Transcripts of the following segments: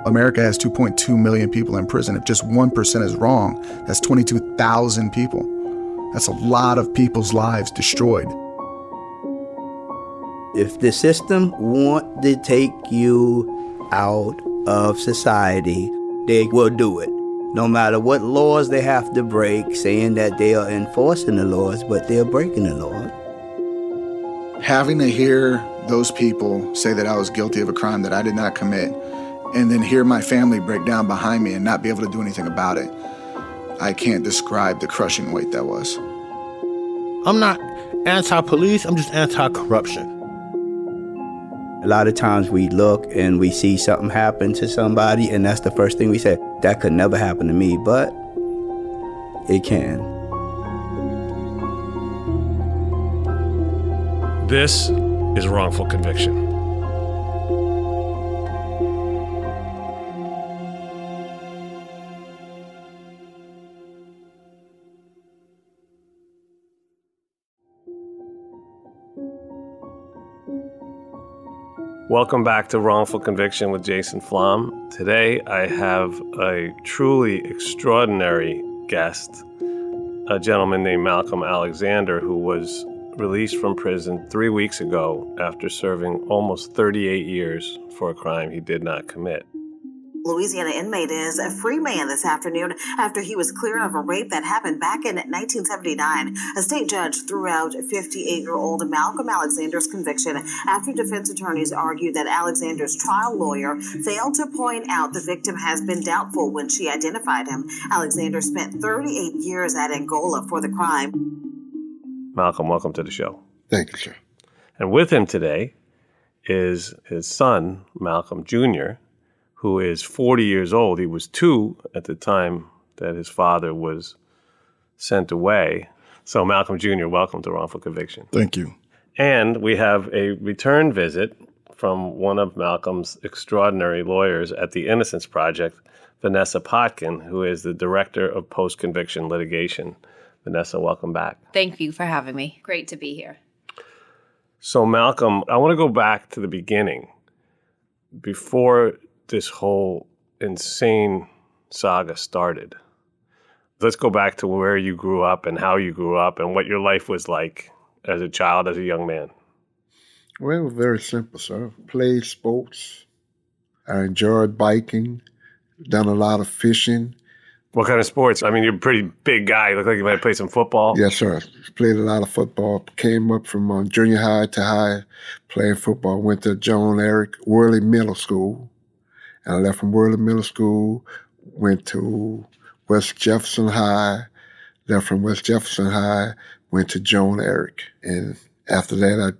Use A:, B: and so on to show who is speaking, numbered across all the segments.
A: America has 2.2 million people in prison. If just 1% is wrong, that's 22,000 people. That's a lot of people's lives destroyed.
B: If the system want to take you out of society, they will do it. No matter what laws they have to break, saying that they are enforcing the laws, but they're breaking the laws.
A: Having to hear those people say that I was guilty of a crime that I did not commit, and then hear my family break down behind me and not be able to do anything about it, I can't describe the crushing weight that was.
C: I'm not anti-police, I'm just anti-corruption.
B: A lot of times we look and we see something happen to somebody, and that's the first thing we say, that could never happen to me, but it can.
D: This is Wrongful Conviction. Welcome back to Wrongful Conviction with Jason Flom. Today I have a truly extraordinary guest, a gentleman named Malcolm Alexander, who was released from prison 3 weeks ago after serving almost 38 years for a crime he did not commit.
E: Louisiana inmate is a free man this afternoon after he was cleared of a rape that happened back in 1979. A state judge threw out 58-year-old Malcolm Alexander's conviction after defense attorneys argued that Alexander's trial lawyer failed to point out the victim has been doubtful when she identified him. Alexander spent 38 years at Angola for the crime.
D: Malcolm, welcome to the show.
F: Thank you, sir.
D: And with him today is his son, Malcolm Jr., who is 40 years old. He was 2 at the time that his father was sent away. So Malcolm Jr., welcome to Wrongful Conviction.
F: Thank you.
D: And we have a return visit from one of Malcolm's extraordinary lawyers at the Innocence Project, Vanessa Potkin, who is the Director of Post-Conviction Litigation. Vanessa, welcome back.
G: Thank you for having me. Great to be here.
D: So Malcolm, I want to go back to the beginning. Before this whole insane saga started, let's go back to where you grew up and how you grew up and what your life was like as a child, as a young man.
F: Well, it was very simple, sir. Played sports. I enjoyed biking, done a lot of fishing.
D: What kind of sports? I mean, you're a pretty big guy. You look like you might have played some football.
F: Yes, sir. Played a lot of football. Came up from junior high to high playing football. Went to John Eric Worley Middle School. And I left from Worley Middle School, went to West Jefferson High, left from West Jefferson High, went to Joan Eric. And after that,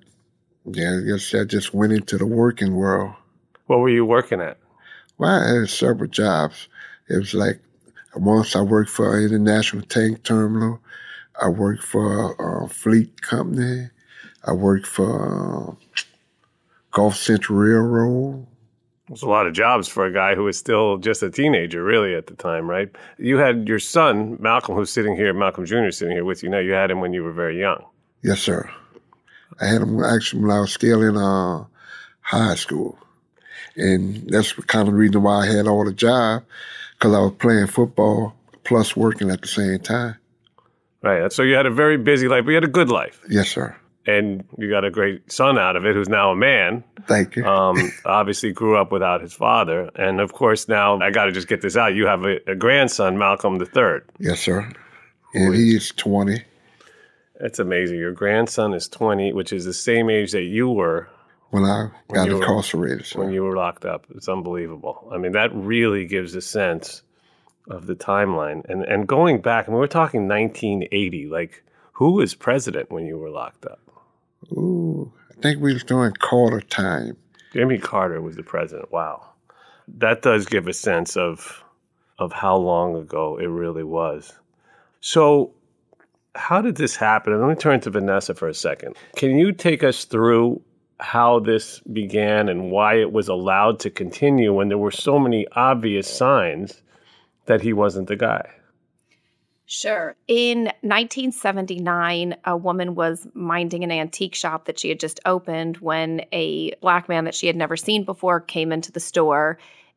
F: I just went into the working world.
D: What were you working at?
F: Well, I had several jobs. It was like, once I worked for an international tank terminal. I worked for a fleet company. I worked for Gulf Central Railroad.
D: There's a lot of jobs for a guy who was still just a teenager, really, at the time, right? You had your son, Malcolm, who's sitting here, Malcolm Jr. sitting here with you now. You had him when you were very young.
F: Yes, sir. I had him actually when I was still in high school. And that's kind of the reason why I had all the job, because I was playing football plus working at the same time.
D: Right. So you had a very busy life, but you had a good life.
F: Yes, sir.
D: And you got a great son out of it who's now a man.
F: Thank you.
D: Obviously grew up without his father. And, of course, now I got to just get this out. You have a grandson, Malcolm III.
F: Yes, sir. And he is 20.
D: That's amazing. Your grandson is 20, which is the same age that you were
F: when I got incarcerated.
D: When you were locked up. It's unbelievable. I mean, that really gives a sense of the timeline. And going back, I mean, we're talking 1980. Like, who was president when you were locked up?
F: Ooh, I think we was doing Carter time.
D: Jimmy Carter was the president. Wow. That does give a sense of how long ago it really was. So how did this happen? And let me turn to Vanessa for a second. Can you take us through how this began and why it was allowed to continue when there were so many obvious signs that he wasn't the guy?
G: Sure. In 1979, a woman was minding an antique shop that she had just opened when a black man that she had never seen before came into the store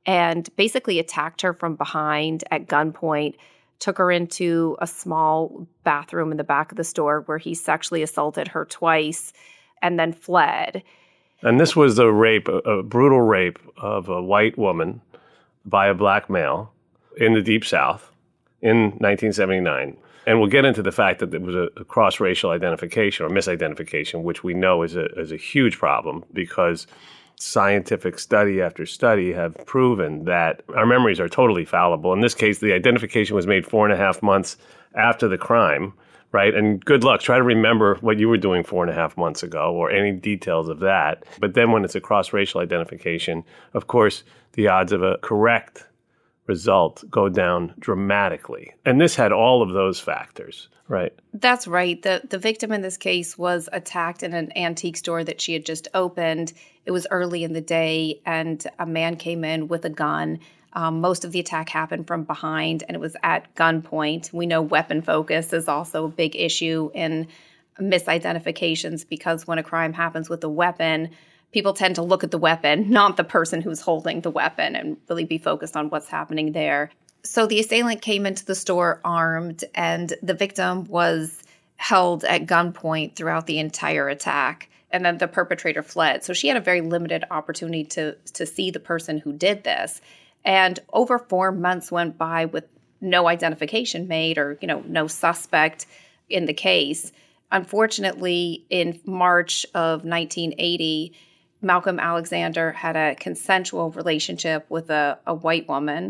G: and basically attacked her from behind at gunpoint, took her into a small bathroom in the back of the store where he sexually assaulted her twice and then fled.
D: And this was a rape, a brutal rape of a white woman by a black male in the Deep South in 1979. And we'll get into the fact that it was a cross-racial identification or misidentification, which we know is a huge problem because scientific study after study have proven that our memories are totally fallible. In this case, the identification was made 4.5 months after the crime, right? And good luck. Try to remember what you were doing 4.5 months ago or any details of that. But then when it's a cross-racial identification, of course, the odds of a correct result go down dramatically. And this had all of those factors, right?
G: That's right. The victim in this case was attacked in an antique store that she had just opened. It was early in the day, and a man came in with a gun. Most of the attack happened from behind, and it was at gunpoint. We know weapon focus is also a big issue in misidentifications because when a crime happens with a weapon, people tend to look at the weapon, not the person who's holding the weapon, and really be focused on what's happening there. So the assailant came into the store armed, and the victim was held at gunpoint throughout the entire attack. And then the perpetrator fled. So she had a very limited opportunity to see the person who did this. And over 4 months went by with no identification made or, no suspect in the case. Unfortunately, in March of 1980, Malcolm Alexander had a consensual relationship with a white woman.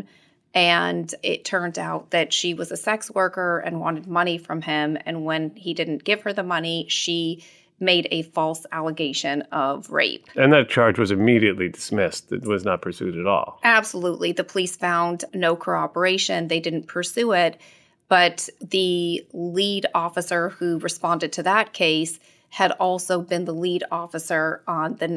G: And it turned out that she was a sex worker and wanted money from him. And when he didn't give her the money, she made a false allegation of rape.
D: And that charge was immediately dismissed. It was not pursued at all.
G: Absolutely. The police found no corroboration. They didn't pursue it. But the lead officer who responded to that case had also been the lead officer on the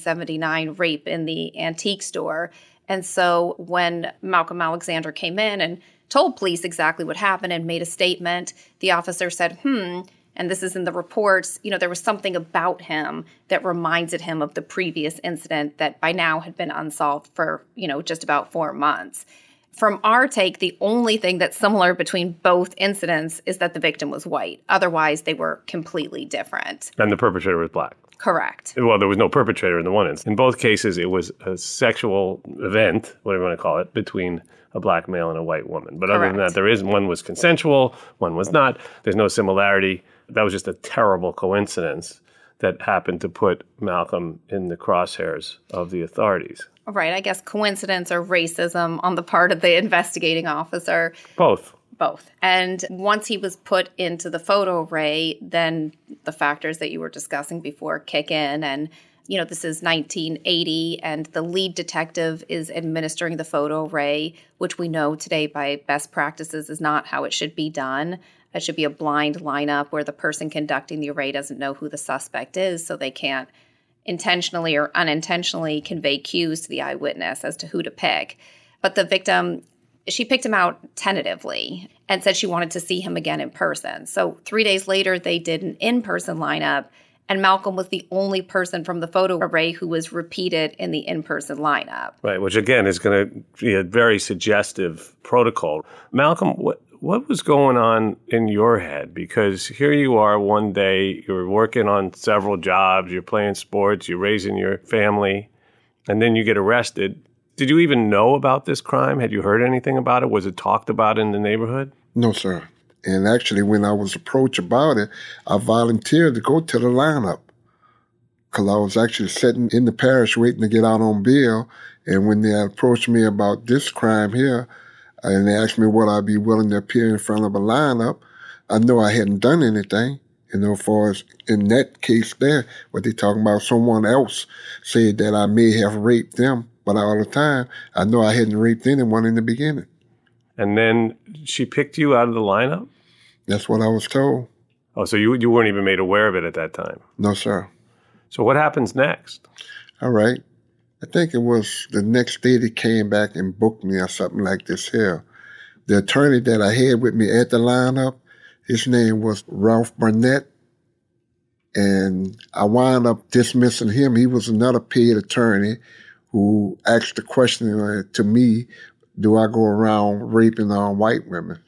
G: 1979 rape in the antique store. And so when Malcolm Alexander came in and told police exactly what happened and made a statement, the officer said, and this is in the reports, there was something about him that reminded him of the previous incident that by now had been unsolved for, just about 4 months. From our take, the only thing that's similar between both incidents is that the victim was white. Otherwise, they were completely different.
D: And the perpetrator was black.
G: Correct.
D: Well, there was no perpetrator in the one instance. In both cases, it was a sexual event, whatever you want to call it, between a black male and a white woman. But
G: Correct.
D: Other than that, one was consensual, one was not. There's no similarity. That was just a terrible coincidence that happened to put Malcolm in the crosshairs of the authorities.
G: Right. I guess coincidence or racism on the part of the investigating officer.
D: Both.
G: And once he was put into the photo array, then the factors that you were discussing before kick in. And, this is 1980, and the lead detective is administering the photo array, which we know today by best practices is not how it should be done. It should be a blind lineup where the person conducting the array doesn't know who the suspect is, so they can't intentionally or unintentionally convey cues to the eyewitness as to who to pick. But the victim, she picked him out tentatively and said she wanted to see him again in person. So 3 days later, they did an in-person lineup, and Malcolm was the only person from the photo array who was repeated in the in-person lineup.
D: Right, which again is going to be a very suggestive protocol. Malcolm, what was going on in your head? Because here you are one day, you're working on several jobs, you're playing sports, you're raising your family, and then you get arrested. Did you even know about this crime? Had you heard anything about it? Was it talked about in the neighborhood?
F: No, sir. And actually, when I was approached about it, I volunteered to go to the lineup because I was actually sitting in the parish waiting to get out on bail. And when they approached me about this crime here, and they asked me would I be willing to appear in front of a lineup, I know I hadn't done anything. As far as in that case there, what they talking about, someone else said that I may have raped them, but all the time, I know I hadn't raped anyone in the beginning.
D: And then she picked you out of the lineup?
F: That's what I was told.
D: Oh, so you weren't even made aware of it at that time?
F: No, sir.
D: So what happens next?
F: All right. I think it was the next day they came back and booked me or something like this here. The attorney that I had with me at the lineup, his name was Ralph Burnett, and I wound up dismissing him. He was another paid attorney who asked the question to me, do I go around raping white women?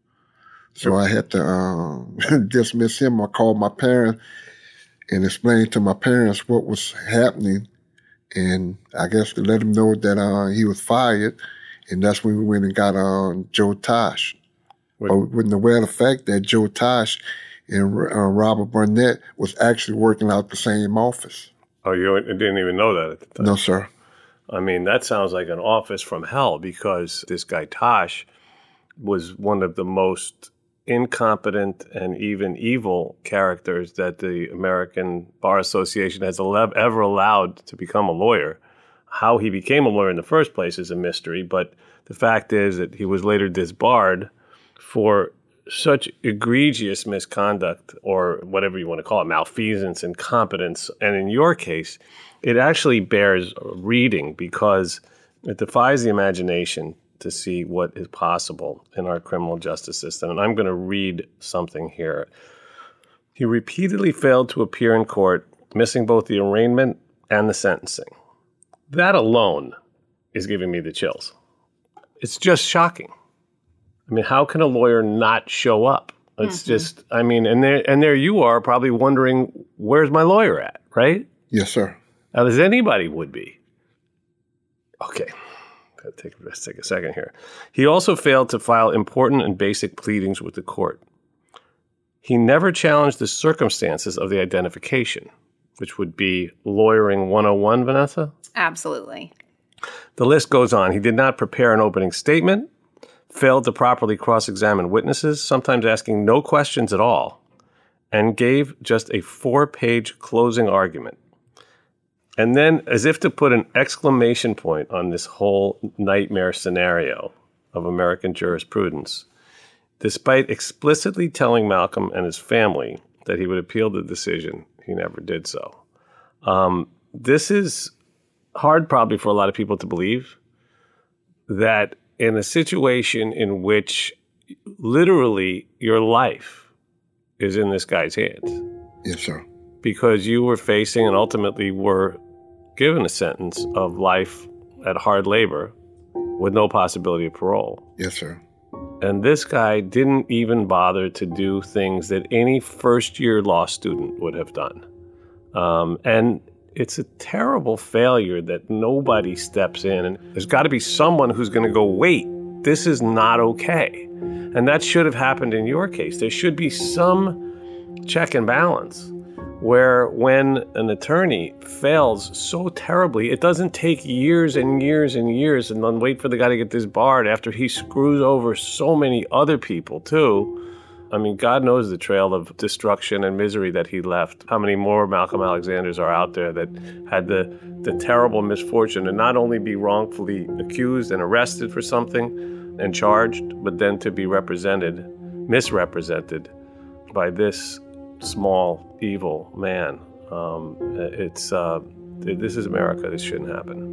F: So I had to dismiss him. I called my parents and explained to my parents what was happening, and I guess to let them know that he was fired, and that's when we went and got Joe Tosh. But we wouldn't aware of the fact that Joe Tosh and Robert Burnett was actually working out the same office.
D: Oh, you didn't even know that at the time?
F: No, sir.
D: I mean, that sounds like an office from hell, because this guy Tosh was one of the most incompetent and even evil characters that the American Bar Association has ever allowed to become a lawyer. How he became a lawyer in the first place is a mystery, but the fact is that he was later disbarred for such egregious misconduct, or whatever you want to call it, malfeasance, incompetence. And in your case, it actually bears reading, because it defies the imagination to see what is possible in our criminal justice system. And I'm going to read something here. He repeatedly failed to appear in court, missing both the arraignment and the sentencing. That alone is giving me the chills. It's just shocking. I mean, how can a lawyer not show up? It's just, I mean, and there you are probably wondering, where's my lawyer at, right?
F: Yes, sir.
D: As anybody would be. Okay. Let's take a second here. He also failed to file important and basic pleadings with the court. He never challenged the circumstances of the identification, which would be lawyering 101, Vanessa?
G: Absolutely.
D: The list goes on. He did not prepare an opening statement, failed to properly cross-examine witnesses, sometimes asking no questions at all, and gave just a 4-page closing argument. And then, as if to put an exclamation point on this whole nightmare scenario of American jurisprudence, despite explicitly telling Malcolm and his family that he would appeal the decision, he never did so. This is hard probably for a lot of people to believe, that in a situation in which literally your life is in this guy's hands.
F: Yes, sir.
D: Because you were facing and ultimately were given a sentence of life at hard labor with no possibility of parole.
F: Yes, sir.
D: And this guy didn't even bother to do things that any first-year law student would have done. And it's a terrible failure that nobody steps in. And there's got to be someone who's going to go, wait, this is not okay. And that should have happened in your case. There should be some check and balance where when an attorney fails so terribly, it doesn't take years and years and years and then wait for the guy to get disbarred after he screws over so many other people too. I mean, God knows the trail of destruction and misery that he left. How many more Malcolm Alexanders are out there that had the terrible misfortune to not only be wrongfully accused and arrested for something and charged, but then to be misrepresented by this small, evil man. This is America. This shouldn't happen.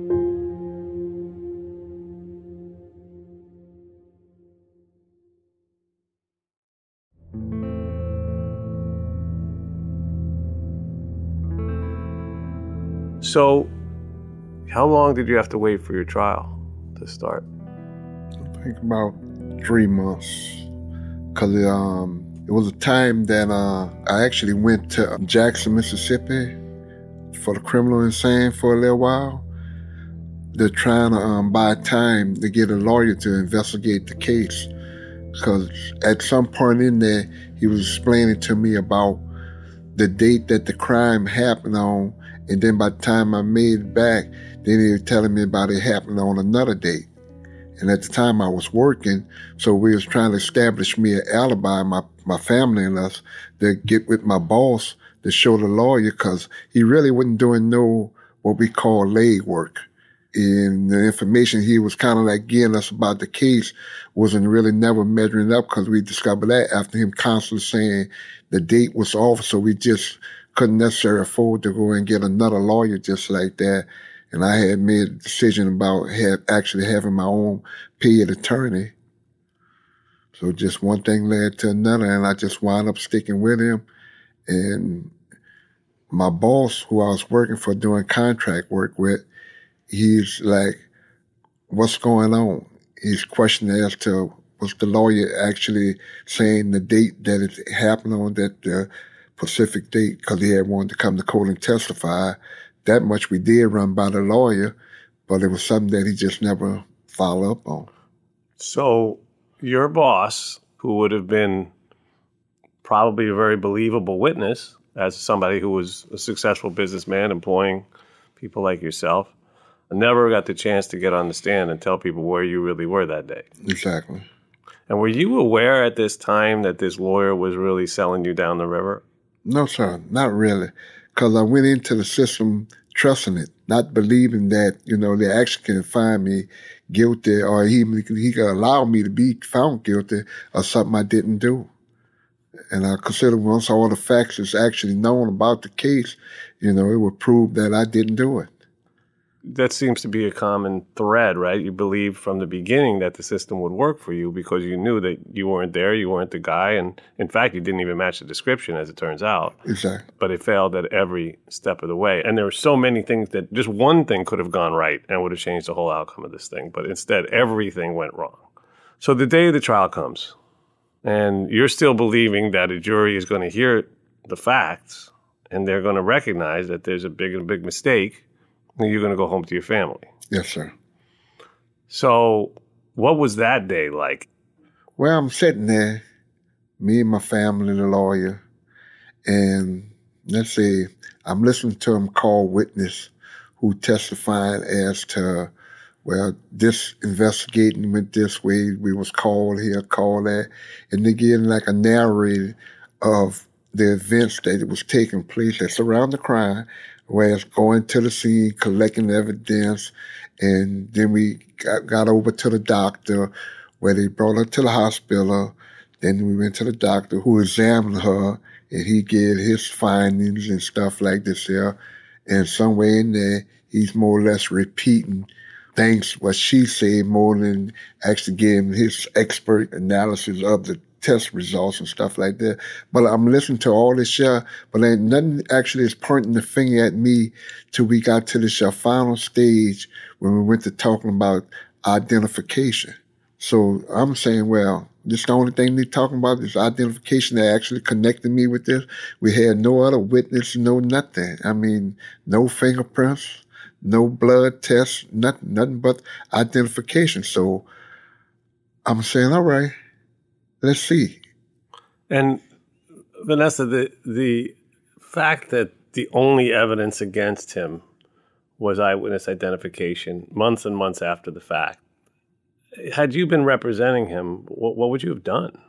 D: So, how long did you have to wait for your trial to start?
F: I think about 3 months. Because it was a time that I actually went to Jackson, Mississippi for the criminal insane for a little while. They're trying to buy time to get a lawyer to investigate the case. Because at some point in there, he was explaining to me about the date that the crime happened on. And then by the time I made it back, then they were telling me about it happening on another date. And at the time I was working, so we was trying to establish me an alibi, my family and us, to get with my boss to show the lawyer, because he really wasn't doing no what we call leg work. And the information he was kind of like giving us about the case wasn't really never measuring up, because we discovered that after him constantly saying the date was off, so we just couldn't necessarily afford to go and get another lawyer just like that. And I had made a decision about actually having my own paid attorney. So just one thing led to another, and I just wound up sticking with him. And my boss, who I was working for doing contract work with, he's like, what's going on? He's questioning as to was the lawyer actually saying the date that it happened on, that the Pacific date, because he had wanted to come to court and testify. That much we did run by the lawyer, but it was something that he just never followed up on.
D: So your boss, who would have been probably a very believable witness as somebody who was a successful businessman employing people like yourself, never got the chance to get on the stand and tell people where you really were that day.
F: Exactly.
D: And were you aware at this time that this lawyer was really selling you down the river?
F: No, sir, not really. Because I went into the system trusting it, not believing that, they actually can find me guilty, or he could allow me to be found guilty of something I didn't do. And I consider once all the facts is actually known about the case, it would prove that I didn't do it.
D: That seems to be a common thread, right? You believed from the beginning that the system would work for you because you knew that you weren't there, you weren't the guy, and in fact, you didn't even match the description, as it turns out.
F: Exactly.
D: But it failed at every step of the way. And there were so many things that just one thing could have gone right and would have changed the whole outcome of this thing. But instead, everything went wrong. So the day of the trial comes, and you're still believing that a jury is going to hear the facts, and they're going to recognize that there's a big mistake, and you're going to go home to your family.
F: Yes, sir.
D: So what was that day like?
F: Well, I'm sitting there, me and my family and the lawyer, and let's see, I'm listening to him call witness who testified as to, this investigating went this way, we was called here, called that, and they're getting like a narrative of the events that was taking place that surround the crime, whereas going to the scene, collecting evidence, and then we got over to the doctor, where they brought her to the hospital. Then we went to the doctor who examined her, and he gave his findings and stuff like this here. And somewhere in there, he's more or less repeating things what she said more than actually giving his expert analysis of the test results and stuff like that. But I'm listening to all this shit, but ain't nothing actually is pointing the finger at me till we got to this final stage when we went to talking about identification. So I'm saying, this the only thing they're talking about is identification that actually connected me with this. We had no other witness, no nothing. I mean, no fingerprints, no blood tests, nothing but identification. So I'm saying, all right, let's see.
D: And Vanessa, the fact that the only evidence against him was eyewitness identification months and months after the fact, had you been representing him, what would you have done?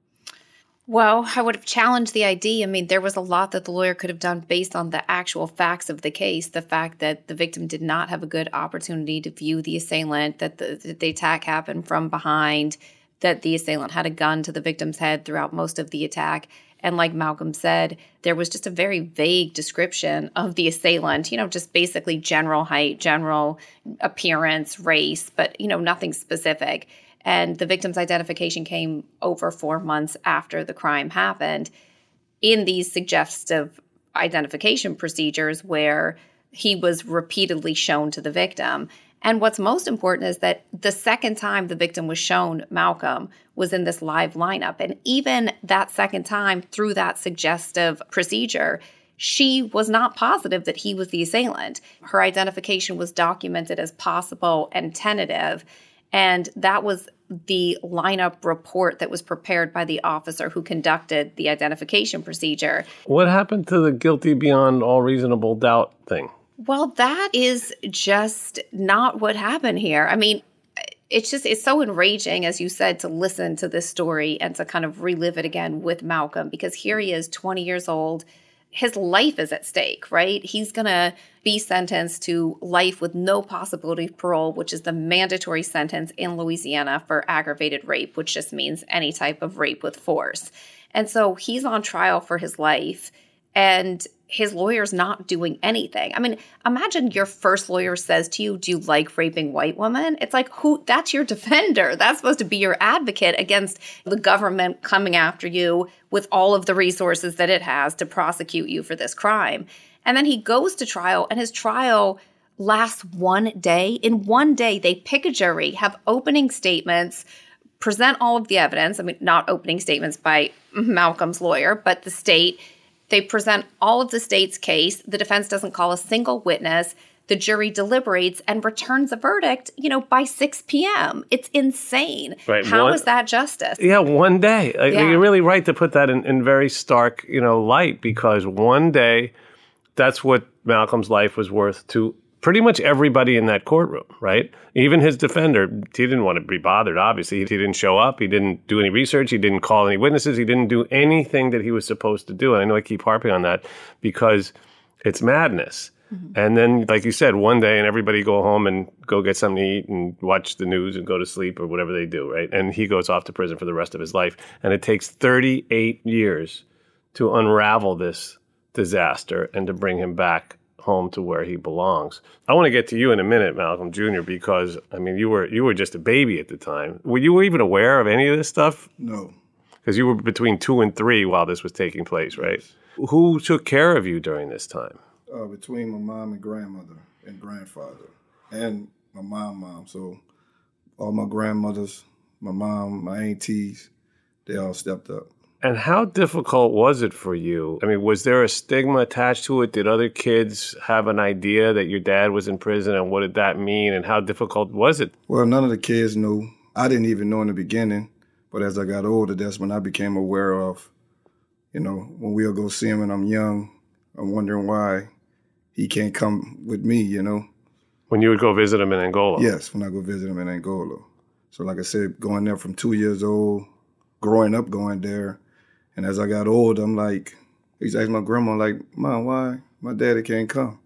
G: Well, I would have challenged the ID. I mean, there was a lot that the lawyer could have done based on the actual facts of the case. The fact that the victim did not have a good opportunity to view the assailant, that the attack happened from behind, that the assailant had a gun to the victim's head throughout most of the attack. And like Malcolm said, there was just a very vague description of the assailant, just basically general height, general appearance, race, but, nothing specific. And the victim's identification came over 4 months after the crime happened in these suggestive identification procedures where he was repeatedly shown to the victim. And what's most important is that the second time the victim was shown Malcolm was in this live lineup. And even that second time through that suggestive procedure, she was not positive that he was the assailant. Her identification was documented as possible and tentative. And that was the lineup report that was prepared by the officer who conducted the identification procedure. What
D: happened to the guilty beyond all reasonable doubt thing?
G: Well, that is just not what happened here. I mean, it's so enraging, as you said, to listen to this story and to kind of relive it again with Malcolm, because here he is, 20 years old. His life is at stake, right? He's going to be sentenced to life with no possibility of parole, which is the mandatory sentence in Louisiana for aggravated rape, which just means any type of rape with force. And so he's on trial for his life, and his lawyer's not doing anything. I mean, imagine your first lawyer says to you, do you like raping white women? It's like, that's your defender. That's supposed to be your advocate against the government coming after you with all of the resources that it has to prosecute you for this crime. And then he goes to trial, and his trial lasts one day. In one day, they pick a jury, have opening statements, present all of the evidence. I mean, not opening statements by Malcolm's lawyer, but the state. They present all of the state's case. The defense doesn't call a single witness. The jury deliberates and returns a verdict, by 6 p.m. It's insane.
D: Right.
G: How is that justice?
D: Yeah, one day. You're really right to put that in very stark, light, because one day, that's what Malcolm's life was worth to pretty much everybody in that courtroom, right? Even his defender, he didn't want to be bothered, obviously. He didn't show up. He didn't do any research. He didn't call any witnesses. He didn't do anything that he was supposed to do. And I know I keep harping on that because it's madness. Mm-hmm. And then, like you said, one day and everybody go home and go get something to eat and watch the news and go to sleep or whatever they do, right? And he goes off to prison for the rest of his life. And it takes 38 years to unravel this disaster and to bring him back home to where he belongs. I want to get to you in a minute, Malcolm Jr., because, you were just a baby at the time. Were you even aware of any of this stuff?
H: No.
D: Because you were between 2 and 3 while this was taking place, right? Yes. Who took care of you during this time?
H: Between my mom and grandmother and grandfather and my mom. So all my grandmothers, my mom, my aunties, they all stepped up.
D: And how difficult was it for you? Was there a stigma attached to it? Did other kids have an idea that your dad was in prison, and what did that mean, and how difficult was it?
H: Well, none of the kids knew. I didn't even know in the beginning, but as I got older, that's when I became aware of, when we'll go see him and I'm young, I'm wondering why he can't come with me,
D: When you would go visit him in Angola?
H: Yes, when I go visit him in Angola. So like I said, going there from 2 years old, growing up going there, and as I got older, I'm like, I used to ask my grandma, like, Mom, why my daddy can't come?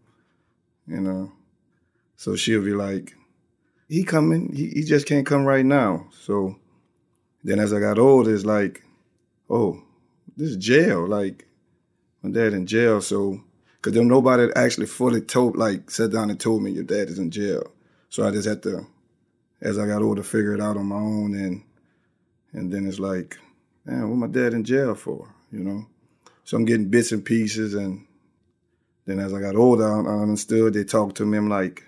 H: So she'll be like, he coming, he just can't come right now. So then as I got older, it's like, oh, this is jail. Like, my dad in jail. So, because then nobody actually fully sat down and told me your dad is in jail. So I just had to, as I got older, figure it out on my own. And then it's like, man, what my dad in jail for, So I'm getting bits and pieces, and then as I got older, I understood. They talked to me. I'm like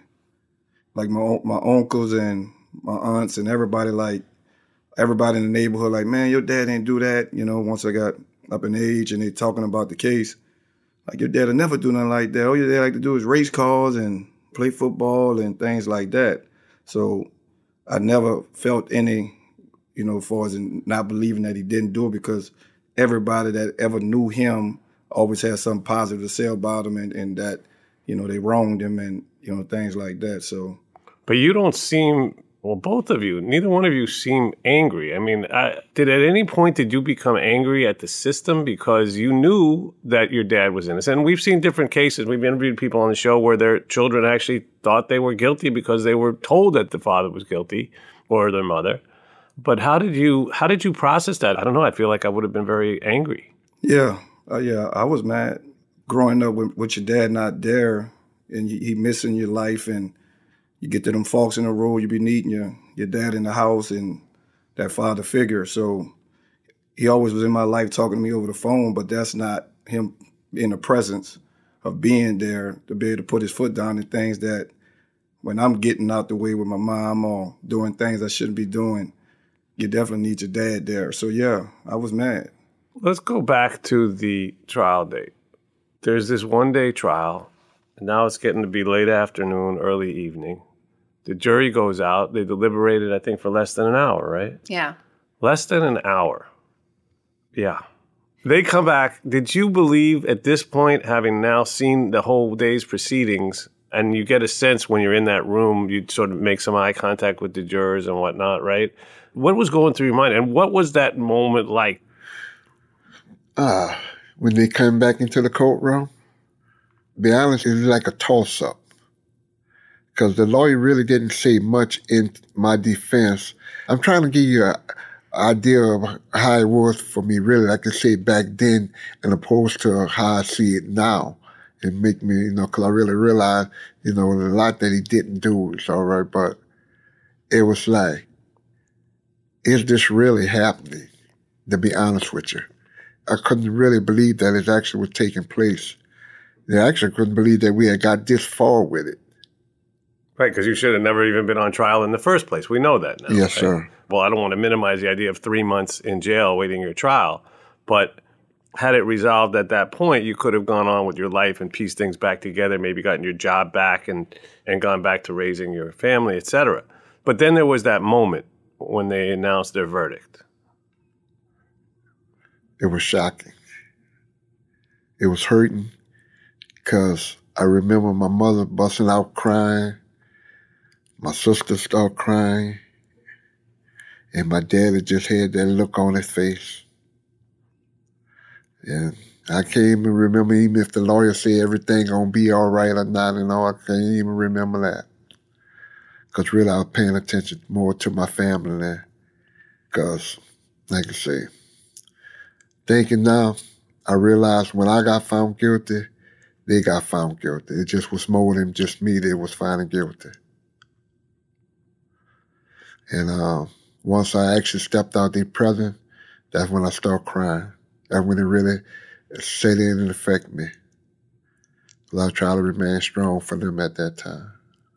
H: my uncles and my aunts and everybody in the neighborhood, like, man, your dad didn't do that. Once I got up in age and they talking about the case, like, your dad will never do nothing like that. All your dad like to do is race cars and play football and things like that. So I never felt any, as far as not believing that he didn't do it, because everybody that ever knew him always had something positive to say about him, and that, they wronged him and, things like that. So,
D: but you don't seem, well, both of you, neither one of you seem angry. Did at any point did you become angry at the system because you knew that your dad was innocent? And we've seen different cases. We've interviewed people on the show where their children actually thought they were guilty because they were told that the father was guilty or their mother. But how did you process that? I don't know. I feel like I would have been very angry.
H: Yeah. I was mad growing up with your dad not there, and he missing your life, and you get to them forks in the road, you be needing your dad in the house and that father figure. So he always was in my life talking to me over the phone, but that's not him in the presence of being there to be able to put his foot down and things that when I'm getting out the way with my mom or doing things I shouldn't be doing, you definitely need your dad there. So, yeah, I was mad.
D: Let's go back to the trial date. There's this one-day trial, and now it's getting to be late afternoon, early evening. The jury goes out. They deliberated, I think, for less than an hour, right?
G: Yeah.
D: Less than an hour. Yeah. They come back. Did you believe at this point, having now seen the whole day's proceedings, and you get a sense when you're in that room, you sort of make some eye contact with the jurors and whatnot, right? What was going through your mind, and what was that moment like?
F: When they came back into the courtroom, to be honest, it was like a toss-up. Because the lawyer really didn't say much in my defense. I'm trying to give you an idea of how it was for me, really, like I say, back then, and opposed to how I see it now. It make me, because I really realized, a lot that he didn't do is all right, but it was like, is this really happening, to be honest with you? I couldn't really believe that it actually was taking place. I actually couldn't believe that we had got this far with it.
D: Right, because you should have never even been on trial in the first place. We know that now.
F: Yes,
D: right?
F: sir.
D: Well, I don't want to minimize the idea of 3 months in jail waiting your trial, but had it resolved at that point, you could have gone on with your life and pieced things back together, maybe gotten your job back and gone back to raising your family, et cetera. But then there was that moment when they announced their verdict.
F: It was shocking. It was hurting because I remember my mother busting out crying. My sister started crying. And my daddy just had that look on his face. And I can't even remember even if the lawyer said everything gonna be all right or not and all. I can't even remember that. Because really I was paying attention more to my family there. Because, like I say, thinking now, I realized when I got found guilty, they got found guilty. It just was more than just me that was finding guilty. And once I actually stepped out in prison, that's when I started crying. That's when it really set in and affected me. Because I tried to remain strong for them at that time.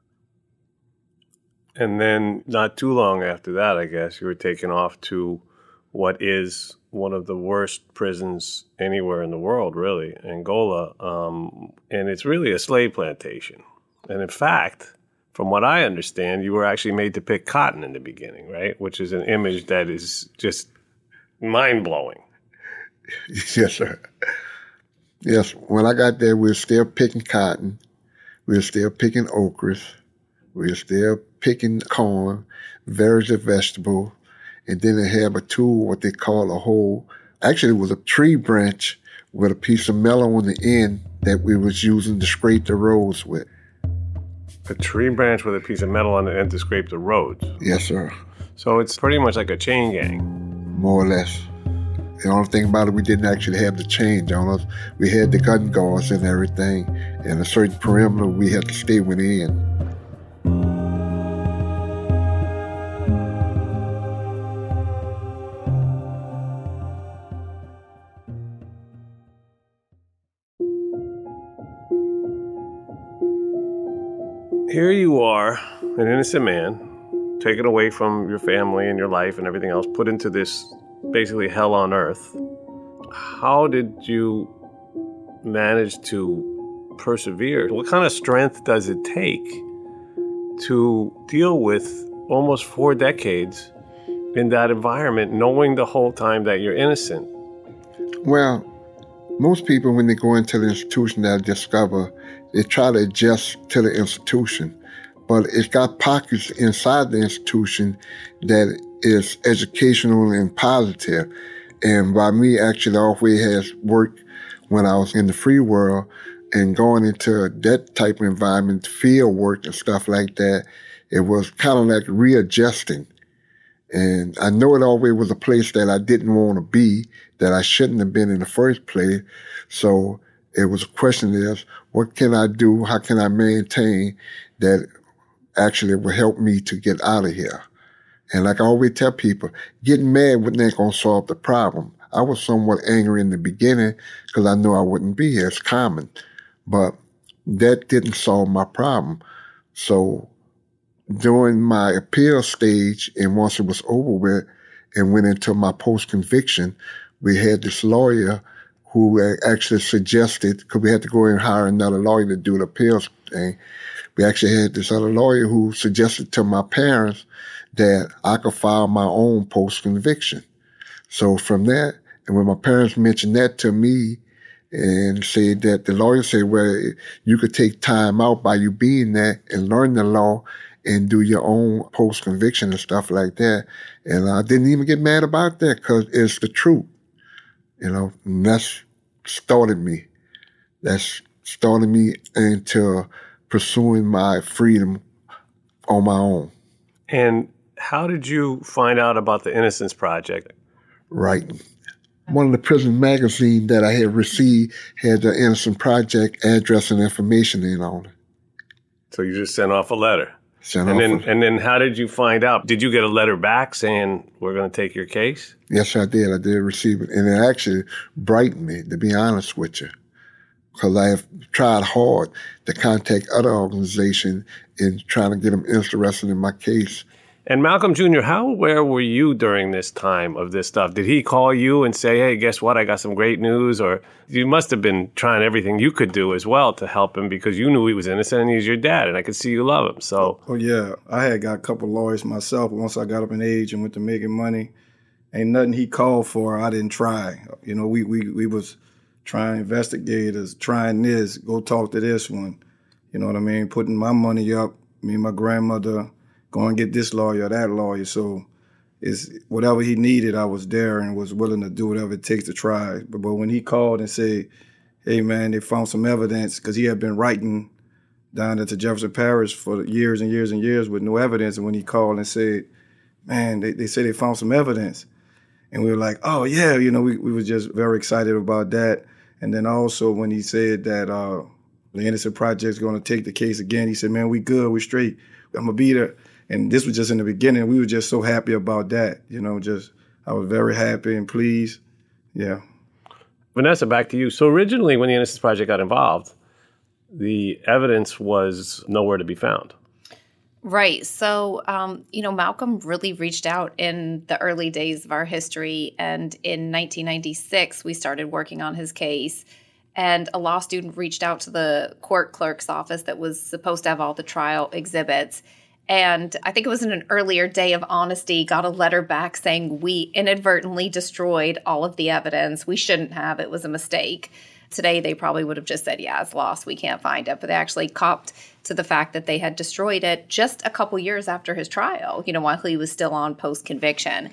D: And then not too long after that, I guess, you were taken off to what is one of the worst prisons anywhere in the world, really, Angola. And it's really a slave plantation. And in fact, from what I understand, you were actually made to pick cotton in the beginning, right? Which is an image that is just mind-blowing.
F: Yes, sir. Yes, when I got there, we were still picking cotton. We were still picking okras. We were still picking corn, various vegetables. And then they have a tool, what they call a hoe. Actually, it was a tree branch with a piece of metal on the end that we was using to scrape the roads with.
D: A tree branch with a piece of metal on the end to scrape the roads?
F: Yes, sir.
D: So it's pretty much like a chain gang?
F: More or less. The only thing about it, we didn't actually have the chains on us. We had the gun guards and everything, and a certain perimeter we had to stay within.
D: Here you are, an innocent man, taken away from your family and your life and everything else, put into this basically hell on earth. How did you manage to persevere? What kind of strength does it take to deal with almost 4 decades in that environment, knowing the whole time that you're innocent?
F: Well, most people, when they go into the institution, they'll discover they try to adjust to the institution, but it's got pockets inside the institution that is educational and positive. And by me, actually, always has worked when I was in the free world and going into that type of environment, field work and stuff like that. It was kind of like readjusting. And I know it always was a place that I didn't want to be, that I shouldn't have been in the first place. So it was a question is, what can I do? How can I maintain that actually will help me to get out of here? And like I always tell people, getting mad wasn't going to solve the problem. I was somewhat angry in the beginning because I knew I wouldn't be here. It's common. But that didn't solve my problem. So during my appeal stage, and once it was over with and went into my post-conviction, we had this lawyer who actually suggested, because we had to go and hire another lawyer to do the appeals thing, we actually had this other lawyer who suggested to my parents that I could file my own post-conviction. So from that, and when my parents mentioned that to me and said that, the lawyer said, well, you could take time out by you being there and learn the law and do your own post-conviction and stuff like that. And I didn't even get mad about that because it's the truth. You know, and that's started me. That's started me into pursuing my freedom on my own.
D: And how did you find out about the Innocence Project?
F: Writing. One of the prison magazines that I had received had the Innocence Project address and information in on it. So
D: you just sent off a letter? And then how did you find out? Did you get a letter back saying, we're going to take your case?
F: Yes, I did. I did receive it. And it actually brightened me, to be honest with you. because I have tried hard to contact other organizations in trying to get them interested in my case.
D: And Malcolm Jr., how aware were you during this time of this stuff? Did he call you and say, hey, guess what? I got some great news? Or you must have been trying everything you could do as well to help him because you knew he was innocent and he's your dad, and I could see you love him. So,
H: Oh, yeah. I had got a couple of lawyers myself. Once I got up in age and went to making money, ain't nothing he called for I didn't try. You know, we was trying investigators, trying this, go talk to this one. You know what I mean? Putting my money up, me and my grandmother, go and get this lawyer, that lawyer. So it's whatever he needed, I was there and was willing to do whatever it takes to try. But when he called and said, hey, man, they found some evidence, because he had been writing down into Jefferson Parish for years and years and years with no evidence. And when he called and said, man, they said they found some evidence. And we were like, oh, yeah, you know, we were just very excited about that. And then also when he said that the Innocent Project is going to take the case again, he said, man, we good, we straight. I'm going to be there. And this was just in the beginning. We were just so happy about that. You know, I was very happy and pleased. Yeah.
D: Vanessa, back to you. So originally when the Innocence Project got involved, the evidence was nowhere to be found.
G: Right. So, Malcolm really reached out in the early days of our history. And in 1996, we started working on his case. And a law student reached out to the court clerk's office that was supposed to have all the trial exhibits. And I think it was in an earlier day of honesty, got a letter back saying we inadvertently destroyed all of the evidence. We shouldn't have. It was a mistake. Today, they probably would have just said, yeah, it's lost. We can't find it. But they actually copped to the fact that they had destroyed it just a couple years after his trial, while he was still on post-conviction.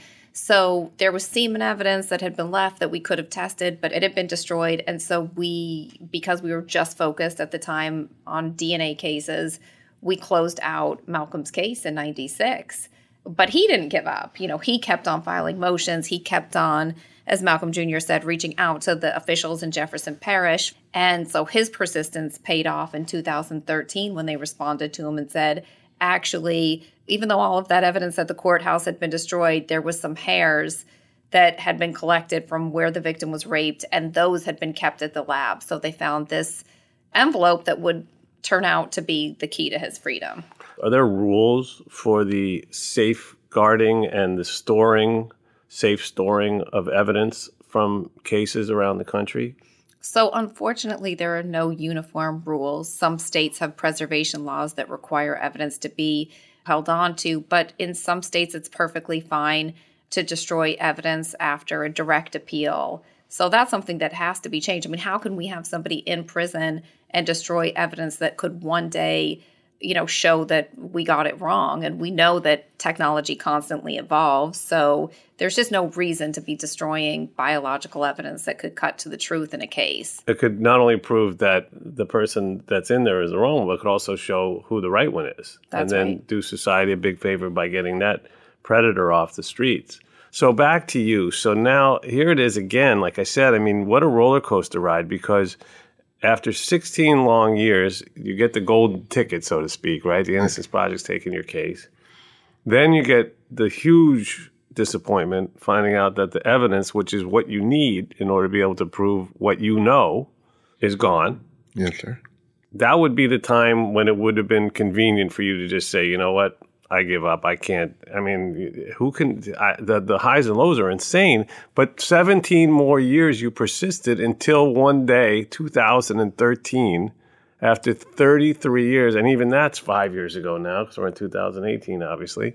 G: So there was semen evidence that had been left that we could have tested, but it had been destroyed. And so because we were just focused at the time on DNA cases, we closed out Malcolm's case in 96. But he didn't give up. He kept on filing motions. He kept on, as Malcolm Jr. said, reaching out to the officials in Jefferson Parish. And so his persistence paid off in 2013 when they responded to him and said, actually, even though all of that evidence at the courthouse had been destroyed, there was some hairs that had been collected from where the victim was raped, and those had been kept at the lab. So they found this envelope that would turn out to be the key to his freedom.
D: Are there rules for the safeguarding and the safe storing of evidence from cases around the country?
G: So unfortunately, there are no uniform rules. Some states have preservation laws that require evidence to be held on to, but in some states it's perfectly fine to destroy evidence after a direct appeal. So that's something that has to be changed. I mean, how can we have somebody in prison and destroy evidence that could one day, show that we got it wrong? And we know that technology constantly evolves. So there's just no reason to be destroying biological evidence that could cut to the truth in a case.
D: It could not only prove that the person that's in there is the wrong one, but it could also show who the right one is.
G: That's
D: and then
G: right.
D: Do society a big favor by getting that predator off the streets. So back to you. So now here it is again. Like I said, I mean, what a roller coaster ride, because after 16 long years, you get the golden ticket, so to speak, right? The Innocence Project's taking your case. Then you get the huge disappointment finding out that the evidence, which is what you need in order to be able to prove what you know, is gone.
F: Yes, sir.
D: That would be the time when it would have been convenient for you to just say, you know what? I give up. I can't. I mean, who can? The highs and lows are insane. But 17 more years you persisted until one day, 2013, after 33 years, and even that's 5 years ago now, because we're in 2018, obviously.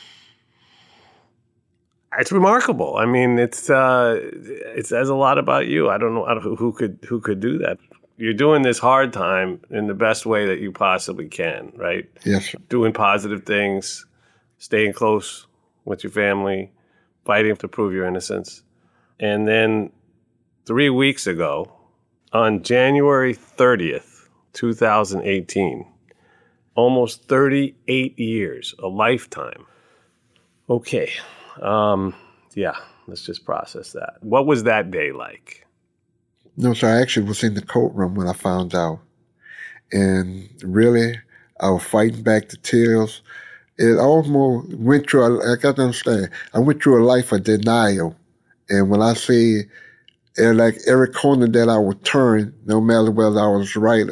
D: It's remarkable. I mean, it says a lot about you. I don't know who could do that. You're doing this hard time in the best way that you possibly can, right?
F: Yes, sir.
D: Doing positive things, staying close with your family, fighting to prove your innocence. And then 3 weeks ago, on January 30th, 2018, almost 38 years, a lifetime. Okay. Let's just process that. What was that day like?
F: No, sir, I actually was in the courtroom when I found out. And really, I was fighting back the tears. It almost went through, I got to understand, I went through a life of denial. And when I say And like every corner that I would turn, no matter whether I was right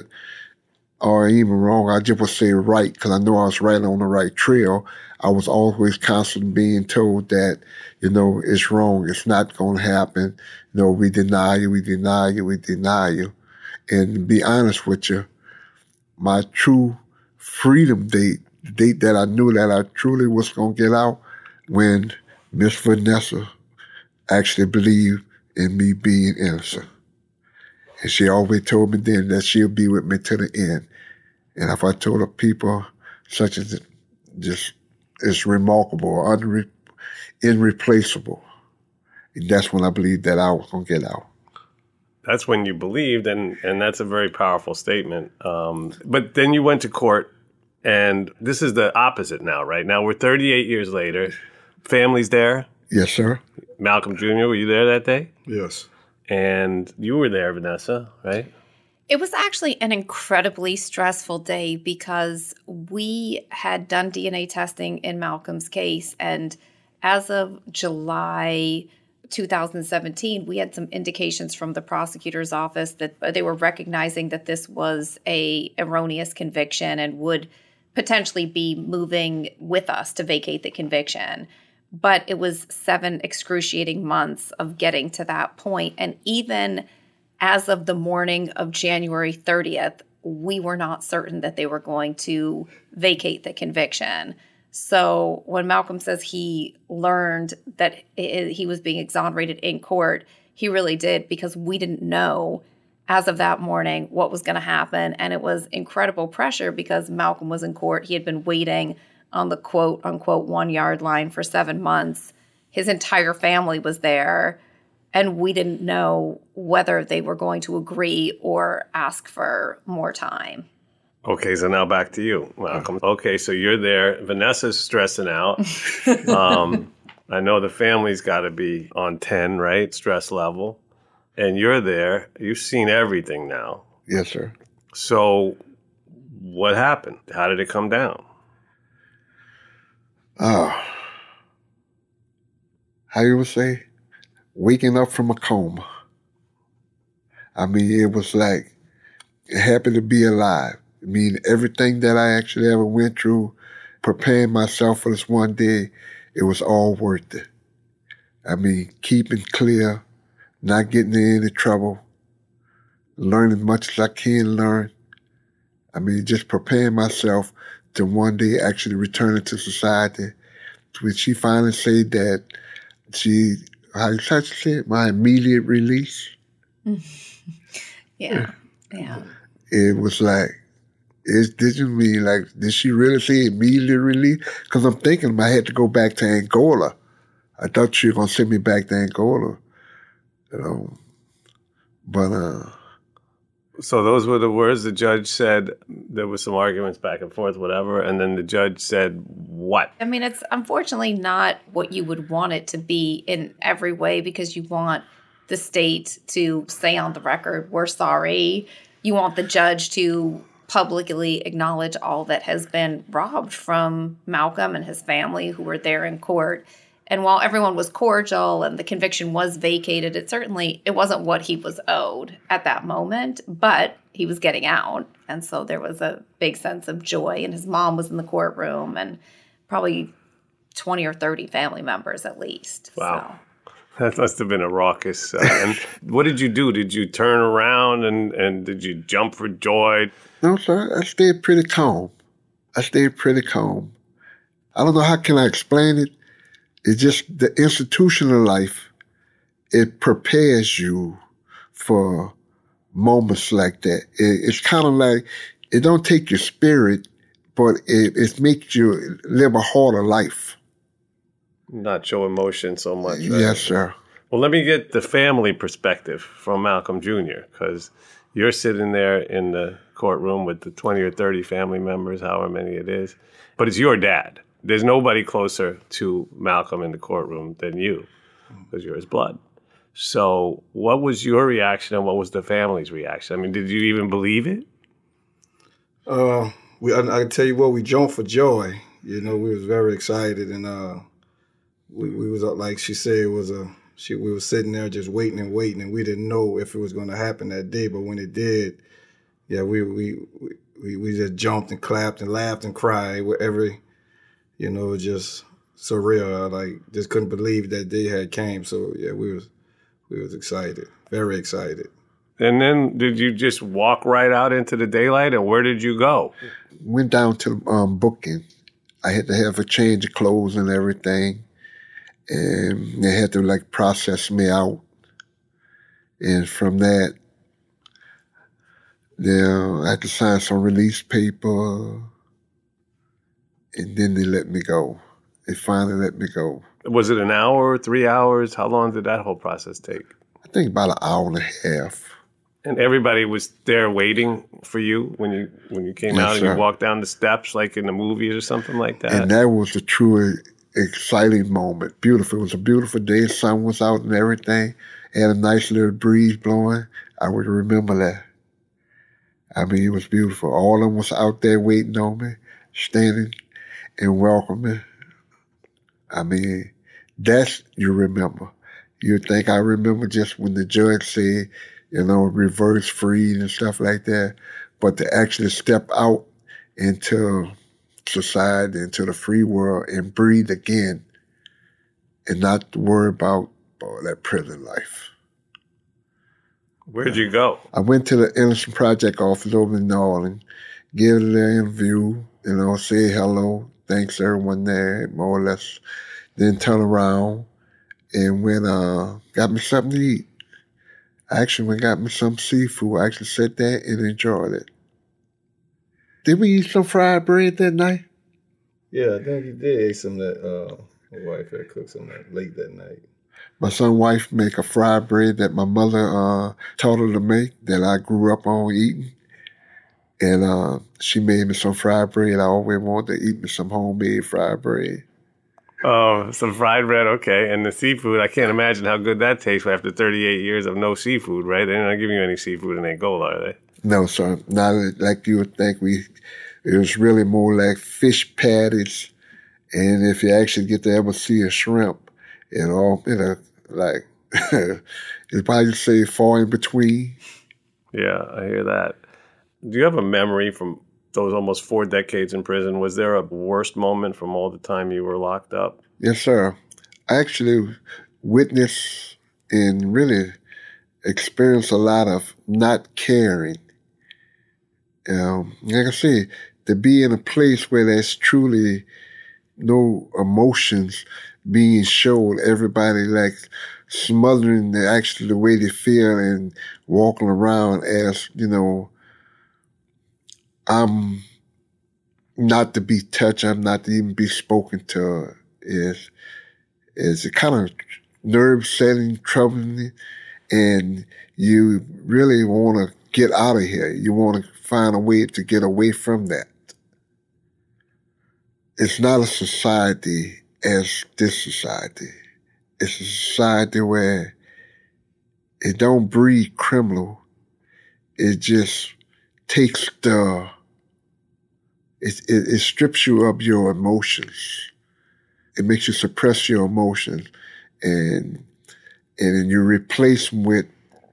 F: or even wrong, I just would say right because I know I was right on the right trail. I was always constantly being told that, it's wrong. It's not going to happen. We deny you, we deny you, we deny you. And to be honest with you, my true freedom date, the date that I knew that I truly was going to get out, when Miss Vanessa actually believed in me being innocent. And she always told me then that she'll be with me to the end. And if I told her people such as just is remarkable, irreplaceable, and that's when I believed that I was going to get out.
D: That's when you believed, and that's a very powerful statement. But then you went to court, and this is the opposite now, right? Now we're 38 years later. Family's there?
F: Yes, sir.
D: Malcolm Jr., were you there that day?
H: Yes.
D: And you were there, Vanessa, right?
G: It was actually an incredibly stressful day because we had done DNA testing in Malcolm's case, and as of July 2017, we had some indications from the prosecutor's office that they were recognizing that this was a erroneous conviction and would potentially be moving with us to vacate the conviction. But it was 7 excruciating months of getting to that point. And even as of the morning of January 30th, we were not certain that they were going to vacate the conviction. So when Malcolm says he learned that he was being exonerated in court, he really did, because we didn't know as of that morning what was going to happen. And it was incredible pressure because Malcolm was in court. He had been waiting on the quote unquote 1 yard line for 7 months. His entire family was there, and we didn't know whether they were going to agree or ask for more time.
D: Okay, so now back to you, Malcolm. Okay, so you're there. Vanessa's stressing out. I know the family's got to be on 10, right? Stress level. And you're there. You've seen everything now.
F: Yes, sir.
D: So what happened? How did it come down?
F: How you would say, waking up from a coma. I mean, it was like, happy to be alive. I mean, everything that I actually ever went through, preparing myself for this one day, it was all worth it. I mean, keeping clear, not getting in any trouble, learning much as I can learn. I mean, just preparing myself to one day actually returning to society. When she finally said that how did she say it? My immediate release.
G: Yeah.
F: It was like, did she really say immediate release? Because I'm thinking I had to go back to Angola. I thought she was going to send me back to Angola, But,
D: So those were the words the judge said. There were some arguments back and forth, whatever. And then the judge said what?
G: I mean, it's unfortunately not what you would want it to be in every way, because you want the state to say on the record, we're sorry. You want the judge to publicly acknowledge all that has been robbed from Malcolm and his family who were there in court. And while everyone was cordial and the conviction was vacated, it wasn't what he was owed at that moment, but he was getting out. And so there was a big sense of joy. And his mom was in the courtroom, and probably 20 or 30 family members at least.
D: Wow. So. That must have been a raucous. And what did you do? Did you turn around and did you jump for joy?
F: No, sir. I stayed pretty calm. I don't know how can I explain it. It's just the institutional life. It prepares you for moments like that. It's kind of like, it don't take your spirit, but it makes you live a harder life.
D: Not show emotion so much. Right?
F: Yes, sir.
D: Well, let me get the family perspective from Malcolm Jr., because you're sitting there in the courtroom with the 20 or 30 family members, however many it is, but it's your dad. There's nobody closer to Malcolm in the courtroom than you, because you're his blood. So what was your reaction and what was the family's reaction? I mean, did you even believe it?
H: I can tell you what, we jumped for joy. We was very excited, and we was, like she said, we were sitting there just waiting, and we didn't know if it was going to happen that day. But when it did, yeah, we just jumped and clapped and laughed and cried. It was just surreal. I just couldn't believe that day had came. So yeah, we was excited, very excited.
D: And then did you just walk right out into the daylight, and where did you go?
F: Went down to booking. I had to have a change of clothes and everything. And they had to process me out. And from that, I had to sign some release paper. And then they let me go. They finally let me go.
D: Was it an hour, 3 hours? How long did that whole process take?
F: I think about an hour and a half.
D: And everybody was there waiting for you when you came out and you walked down the steps like in the movies or something like that?
F: And that was a truly exciting moment. Beautiful. It was a beautiful day. The sun was out and everything. Had a nice little breeze blowing. I would remember that. I mean, it was beautiful. All of them was out there waiting on me, standing and welcoming. I mean, that's you remember. You think I remember just when the judge said, reverse freed and stuff like that. But to actually step out into society, into the free world and breathe again and not worry about that prison life.
D: Where'd you go?
F: I went to the Innocence Project office over in New Orleans, gave it an interview, say hello, thanks everyone there, more or less. Then turn around and got me something to eat. I actually went and got me some seafood. I actually sat there and enjoyed it. Did we eat some fried bread that night?
H: Yeah, I think you did eat some that my wife had cooked some that late that night.
F: My son's wife make a fried bread that my mother taught her to make that I grew up on eating. And she made me some fried bread. I always wanted to eat me some homemade fried bread.
D: Oh, some fried bread, okay. And the seafood, I can't imagine how good that tastes after 38 years of no seafood, right? They're not giving you any seafood in Angola, are they?
F: No, sir. Not like you would think. It was really more like fish patties. And if you actually get to ever see a shrimp, it'll probably say far in between.
D: Yeah, I hear that. Do you have a memory from those almost 4 decades in prison? Was there a worst moment from all the time you were locked up?
F: Yes, sir. I actually witnessed and really experienced a lot of not caring. Like I say, to be in a place where there's truly no emotions being showed, everybody smothering the way they feel and walking around as, I'm not to be touched, I'm not to even be spoken to, is a kind of nerve-setting, troubling, and you really want to get out of here. You want to find a way to get away from that. It's not a society as this society. It's a society where it don't breed criminal. It just takes it strips you of your emotions. It makes you suppress your emotions, and you replace them with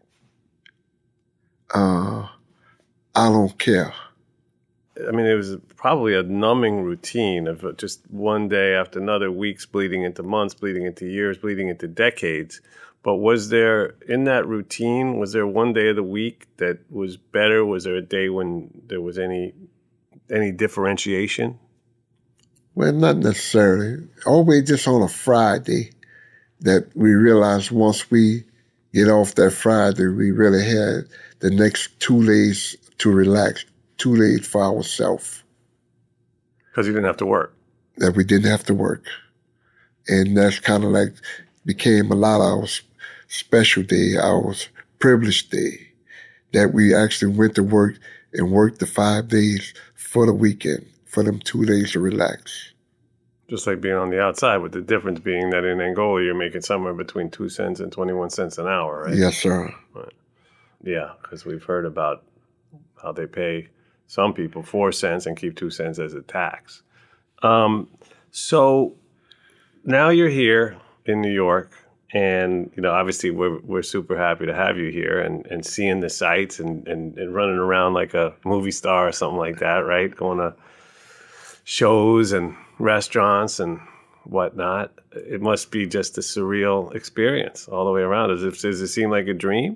F: I don't care.
D: I mean, it was probably a numbing routine of just one day after another, weeks bleeding into months, bleeding into years, bleeding into decades. But was there, in that routine, was there one day of the week that was better? Was there a day when there was any differentiation?
F: Well, not necessarily. Always just on a Friday that we realized once we get off that Friday, we really had the next 2 days to relax, 2 days for ourselves.
D: Because you didn't have to work.
F: That we didn't have to work. And that's kind of became a lot of our special day, our privileged day, that we actually went to work and worked the 5 days for the weekend, for them 2 days to relax.
D: Just like being on the outside, with the difference being that in Angola, you're making somewhere between 2 cents and 21 cents an hour, right?
F: Yes, sir.
D: Right. Yeah, because we've heard about how they pay some people 4 cents and keep 2 cents as a tax. So now you're here in New York. And, obviously we're super happy to have you here and seeing the sights and running around like a movie star or something like that, right? Going to shows and restaurants and whatnot. It must be just a surreal experience all the way around. Does it seem like a dream?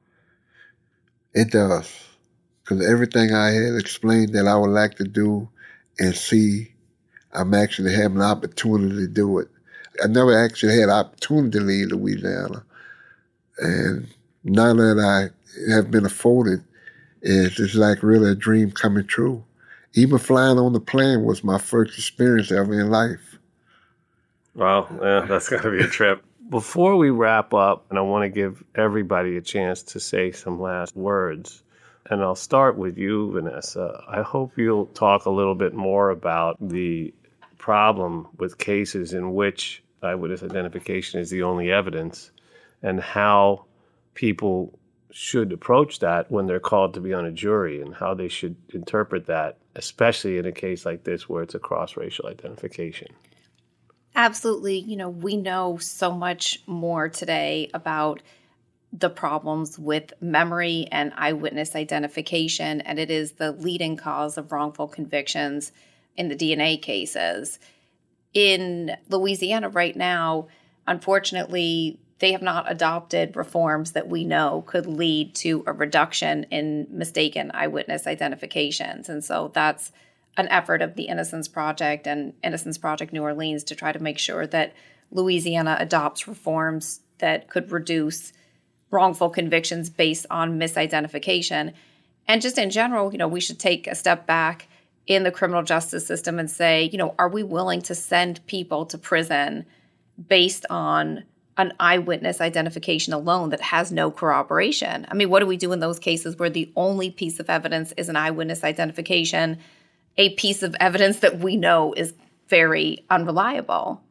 F: It does. Because everything I had explained that I would like to do and see, I'm actually having an opportunity to do it. I never actually had an opportunity to leave Louisiana. And now that I have been afforded, it's like really a dream coming true. Even flying on the plane was my first experience ever in life.
D: Well, yeah, that's got to be a trip. Before we wrap up, and I want to give everybody a chance to say some last words, and I'll start with you, Vanessa. I hope you'll talk a little bit more about the problem with cases in which eyewitness identification is the only evidence and how people should approach that when they're called to be on a jury and how they should interpret that, especially in a case like this where it's a cross-racial identification.
G: Absolutely. We know so much more today about the problems with memory and eyewitness identification, and it is the leading cause of wrongful convictions in the DNA cases. In Louisiana right now, unfortunately, they have not adopted reforms that we know could lead to a reduction in mistaken eyewitness identifications. And so that's an effort of the Innocence Project and Innocence Project New Orleans to try to make sure that Louisiana adopts reforms that could reduce wrongful convictions based on misidentification. And just in general, we should take a step back in the criminal justice system and say, are we willing to send people to prison based on an eyewitness identification alone that has no corroboration? I mean, what do we do in those cases where the only piece of evidence is an eyewitness identification, a piece of evidence that we know is very unreliable?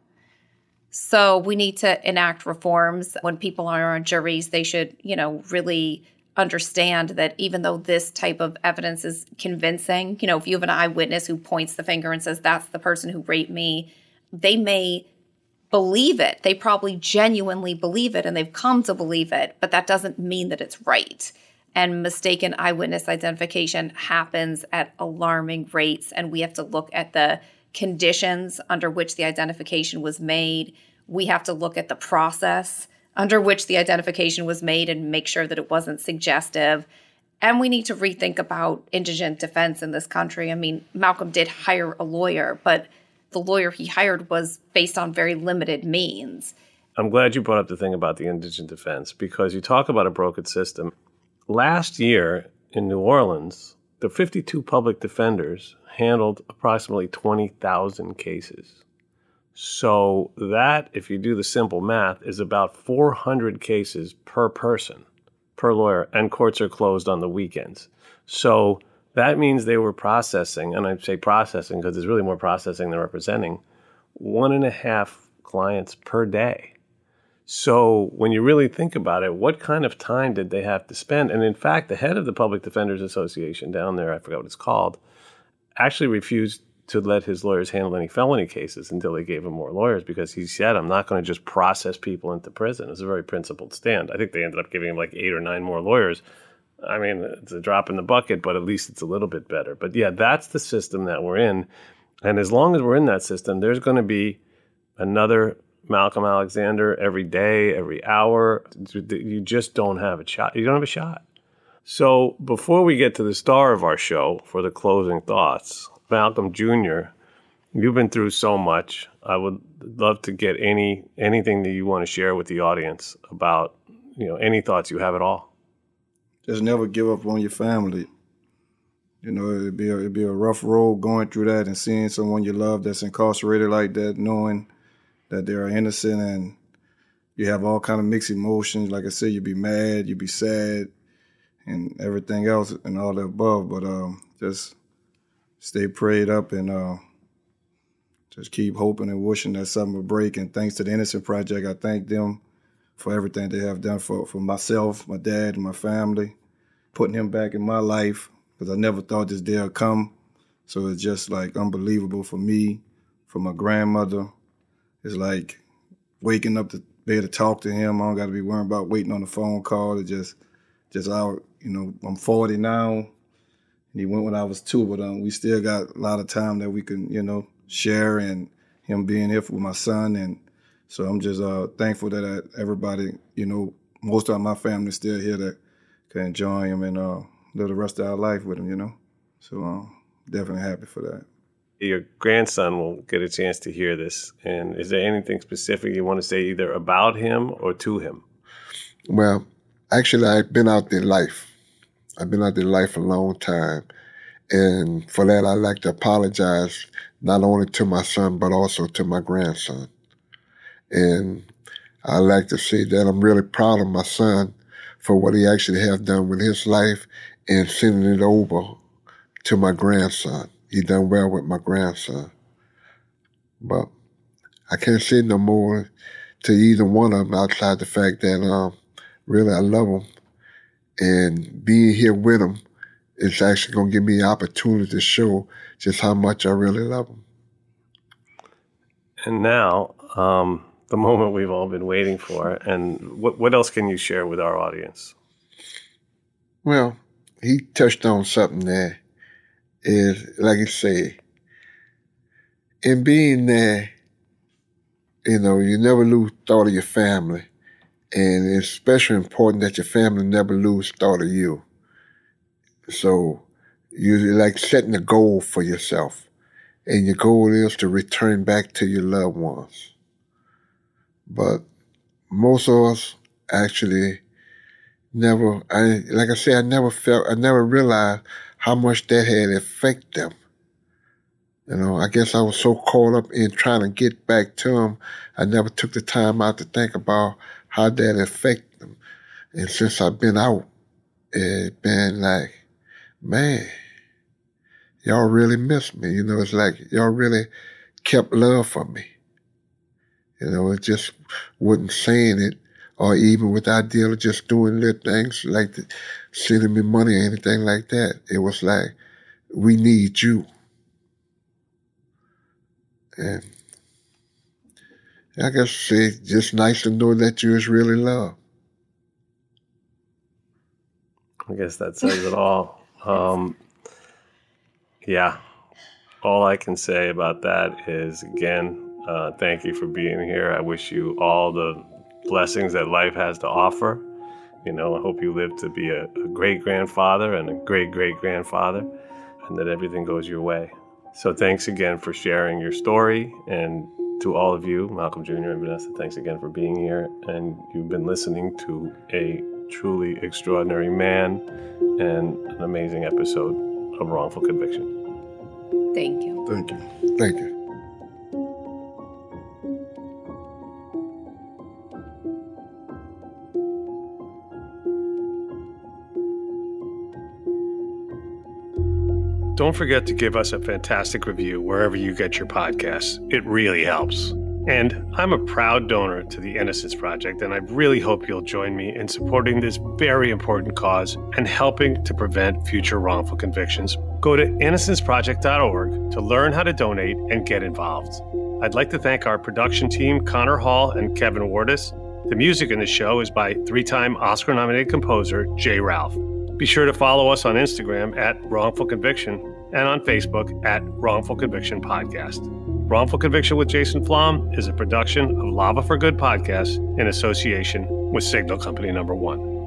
G: So we need to enact reforms. When people are on juries, they should, really understand that even though this type of evidence is convincing, if you have an eyewitness who points the finger and says, that's the person who raped me, they may believe it. They probably genuinely believe it and they've come to believe it, but that doesn't mean that it's right. And mistaken eyewitness identification happens at alarming rates, and we have to look at the conditions under which the identification was made. We have to look at the process under which the identification was made and make sure that it wasn't suggestive. And we need to rethink about indigent defense in this country. I mean, Malcolm did hire a lawyer, but the lawyer he hired was based on very limited means.
D: I'm glad you brought up the thing about the indigent defense, because you talk about a broken system. Last year in New Orleans, the 52 public defenders handled approximately 20,000 cases. So that, if you do the simple math, is about 400 cases per person, per lawyer, and courts are closed on the weekends. So that means they were processing, and I say processing because there's really more processing than representing, 1.5 clients per day. So when you really think about it, what kind of time did they have to spend? And in fact, the head of the Public Defenders Association down there, I forgot what it's called, actually refused to let his lawyers handle any felony cases until they gave him more lawyers, because he said, I'm not going to just process people into prison. It's a very principled stand. I think they ended up giving him like 8 or 9 more lawyers. I mean, it's a drop in the bucket, but at least it's a little bit better. But yeah, that's the system that we're in. And as long as we're in that system, there's going to be another Malcolm Alexander every day, every hour. You just don't have a shot. You don't have a shot. So before we get to the star of our show for the closing thoughts, Malcolm Jr., you've been through so much. I would love to get anything that you want to share with the audience about, any thoughts you have at all.
H: Just never give up on your family. It'd be a rough road going through that and seeing someone you love that's incarcerated like that, knowing that they are innocent, and you have all kind of mixed emotions. Like I said, you'd be mad, you'd be sad, and everything else and all the above. But just stay prayed up and just keep hoping and wishing that something will break. And thanks to the Innocence Project, I thank them for everything they have done for myself, my dad, and my family, putting him back in my life, because I never thought this day would come. So it's just like unbelievable for me, for my grandmother. It's like waking up to be able to talk to him. I don't got to be worrying about waiting on the phone call. It just out, I'm 40 now. And he went when I was 2, but we still got a lot of time that we can, share, and him being here with my son. And so I'm just thankful that everybody, most of my family still here that can enjoy him and live the rest of our life with him, So definitely happy for that.
D: Your grandson will get a chance to hear this. And is there anything specific you want to say either about him or to him?
F: Well, actually, I've been out there life. I've been out there life a long time. And for that, I'd like to apologize not only to my son, but also to my grandson. And I'd like to say that I'm really proud of my son for what he actually has done with his life and sending it over to my grandson. He done well with my grandson. But I can't say no more to either one of them outside the fact that really I love them. And being here with them is actually going to give me the opportunity to show just how much I really love them.
D: And now, the moment we've all been waiting for, and what else can you share with our audience?
F: Well, he touched on something there. Is, like I say, in being there, you never lose thought of your family. And it's especially important that your family never lose thought of you. So you're like setting a goal for yourself. And your goal is to return back to your loved ones. But most of us actually I never realized how much that had affected them. I guess I was so caught up in trying to get back to them, I never took the time out to think about how that affected them. And since I've been out, it's been like, man, y'all really miss me. It's like y'all really kept love for me. It just wasn't saying it, or even with the idea of just doing little things like sending me money or anything like that. It was like, we need you. And I guess it's just nice to know that you is really loved.
D: I guess that says it all. Yeah. All I can say about that is, again, thank you for being here. I wish you all the blessings that life has to offer. I hope you live to be a great-grandfather and a great-great-grandfather, and that everything goes your way. So thanks again for sharing your story. And to all of you, Malcolm Jr. and Vanessa, thanks again for being here. And you've been listening to a truly extraordinary man and an amazing episode of Wrongful Conviction.
G: Thank you.
H: Thank you.
F: Thank you.
D: Don't forget to give us a fantastic review wherever you get your podcasts. It really helps. And I'm a proud donor to the Innocence Project, and I really hope you'll join me in supporting this very important cause and helping to prevent future wrongful convictions. Go to innocenceproject.org to learn how to donate and get involved. I'd like to thank our production team, Connor Hall and Kevin Wardis. The music in the show is by 3-time Oscar-nominated composer Jay Ralph. Be sure to follow us on Instagram at Wrongful Conviction and on Facebook at Wrongful Conviction Podcast. Wrongful Conviction with Jason Flom is a production of Lava for Good Podcast in association with Signal Company No. 1.